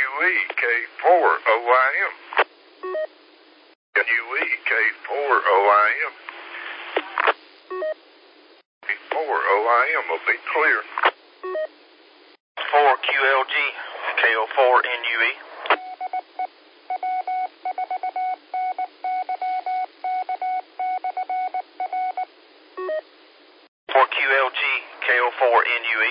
N-U-E-K-4-O-I-M. N-U-E-K-4-O-I-M. K-4-O-I-M will be clear. 4QLG, KO4NUE. QLG, KO4NUE.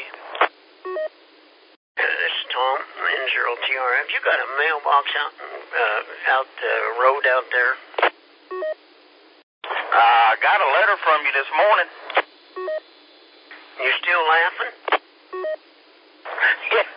This is Tom, N0TR. Have you got a mailbox out the road out there? I got a letter from you this morning. You still laughing? Yeah.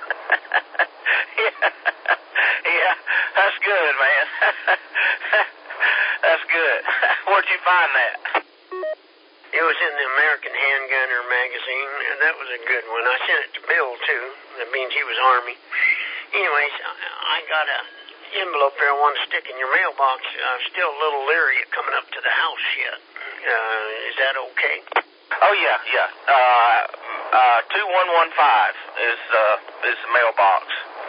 Yeah, that's good, man. That's good. Where'd you find that? It was in the American Handgunner magazine, and that was a good one. I sent it to Bill, too. That means he was Army. Anyways, I got an envelope there I want to stick in your mailbox. I'm still a little leery of coming up to the house yet. Is that okay? Oh, yeah. 2115 is the mailbox.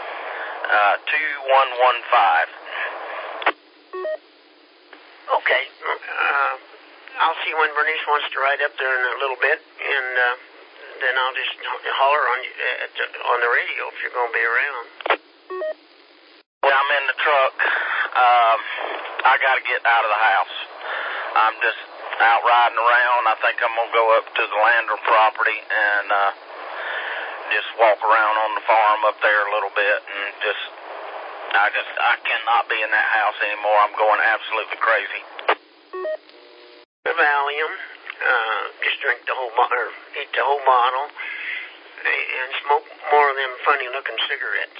2115. Okay. I'll see when Bernice wants to ride up there in a little bit, and then I'll just holler on you on the radio if you're going to be around. Well, I'm in the truck. I got to get out of the house. I'm just out riding around. I think I'm going to go up to the Landrum property and just walk around on the farm up there a little bit, and I cannot be in that house anymore. I'm going absolutely crazy. Valium, just drink the whole bottle, or eat the whole bottle, and smoke more of them funny-looking cigarettes.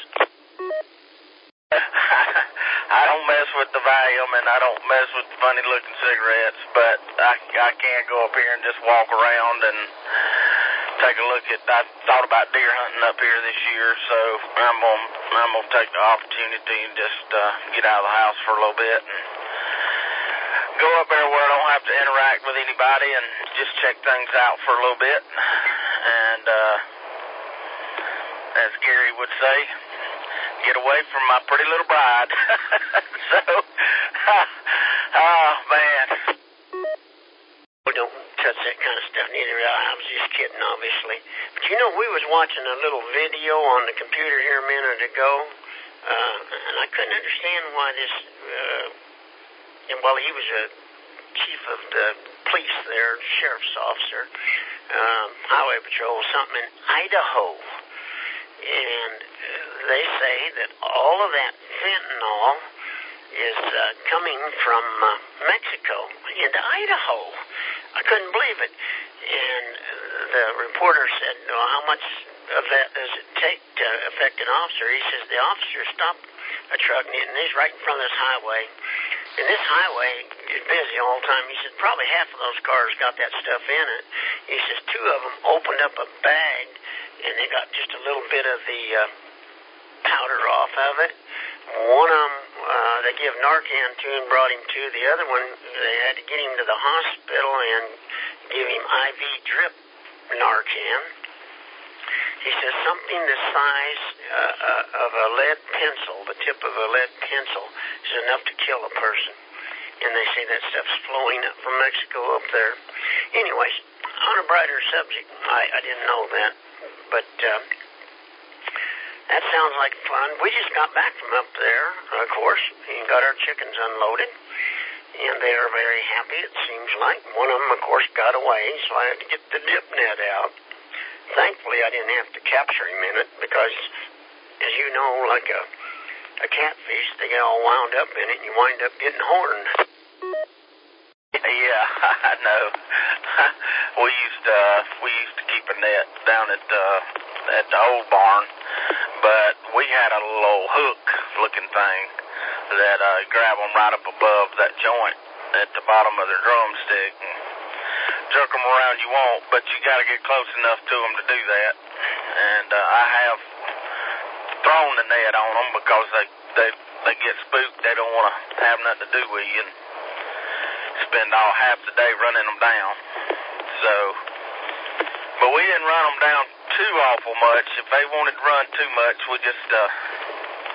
I don't mess with the Valium, and I don't mess with the funny-looking cigarettes, but I can't go up here and just walk around and take a look at. I thought about deer hunting up here this year, so I'm gonna take the opportunity and just get out of the house for a little bit and go up there where I don't have to interact with anybody and just check things out for a little bit. And as Gary would say, get away from my pretty little bride. So, oh man. Don't touch that kind of stuff neither. I was just kidding, obviously. But you know, we was watching a little video on the computer here a minute ago, and I couldn't understand why this. Well, he was a chief of the police there, sheriff's officer, highway patrol, something in Idaho. And they say that all of that fentanyl is coming from Mexico into Idaho. I couldn't believe it. And the reporter said, well, how much of that does it take to affect an officer? He says the officer stopped a truck, and he's right in front of this highway. And this highway is busy all the time. He said probably half of those cars got that stuff in it. He says two of them opened up a bag, and they got just a little bit of the powder off of it. One of them, they gave Narcan to and brought him to. The other one, they had to get him to the hospital and give him IV drip Narcan. He says something the size of a lead pencil, the tip of a lead pencil, is enough to kill a person. And they say that stuff's flowing up from Mexico up there. Anyways, on a brighter subject, I didn't know that. But that sounds like fun. We just got back from up there, of course, and got our chickens unloaded. And they are very happy, it seems like. One of them, of course, got away, so I had to get the dip net out. Thankfully, I didn't have to capture him in it because, as you know, like a catfish, they get all wound up in it and you wind up getting horned. Yeah, I know. We used to keep a net down at the old barn, but we had a little hook-looking thing that grab them right up above that joint at the bottom of their drumstick. And jerk them around you won't, but you got to get close enough to them to do that. And I have thrown the net on them because they get spooked. They don't want to have nothing to do with you and spend all half the day running them down. So, but we didn't run them down too awful much. If they wanted to run too much, we just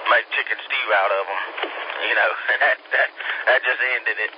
made chicken stew out of them, you know, and that just ended it.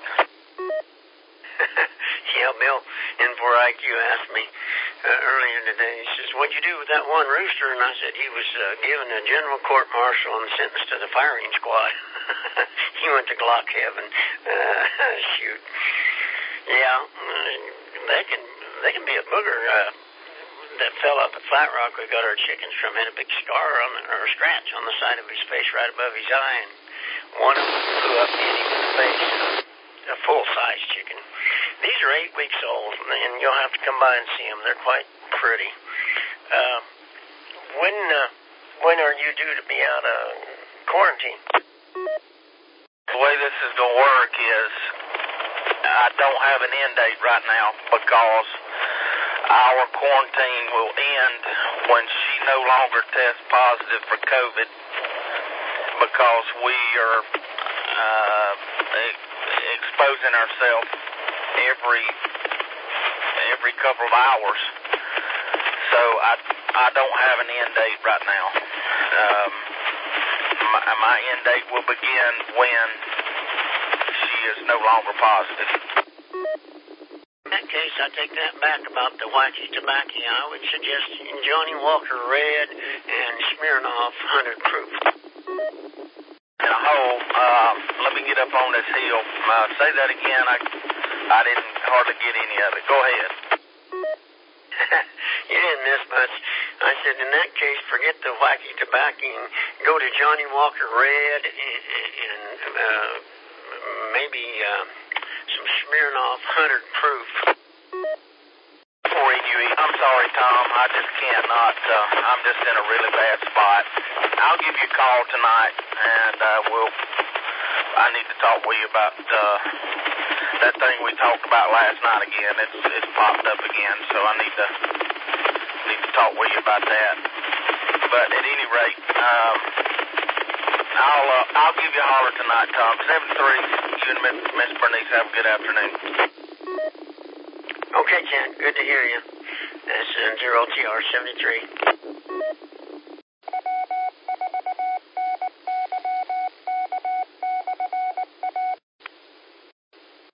Yeah, Bill, N4IQ asked me earlier today, he says, what'd you do with that one rooster? And I said he was given a general court-martial and sentenced to the firing squad. He went to Glock heaven. Shoot. Yeah, they can be a booger. That fell up at Flat Rock, we got our chickens from, had a big scar or a scratch on the side of his face right above his eye, and one of them flew up and hit him in the face. A full-size chicken. These are 8 weeks old, and you'll have to come by and see them. They're quite pretty. When are you due to be out of quarantine? The way this is going to work is I don't have an end date right now because our quarantine will end when she no longer tests positive for COVID because we are exposing ourselves every couple of hours. So I don't have an end date right now. My end date will begin when she is no longer positive. In that case, I take that back about the wacky tobacco. I would suggest Johnny Walker Red and Smirnoff 100 Proof. In a hole, let me get up on this hill. Say that again. I didn't hardly get any of it. Go ahead. You didn't miss much. I said, in that case, forget the wacky tobacco and go to Johnny Walker Red and maybe some Smirnoff 100 Proof. I'm sorry, Tom. I just cannot. I'm just in a really bad spot. I'll give you a call tonight, and I need to talk with you about that thing we talked about last night again. It's popped up again, so I need to talk with you about that. But at any rate, I'll give you a holler tonight, Tom. 7-3. You and Miss Bernice have a good afternoon. Okay, Ken. Good to hear you. That's 0TR 73.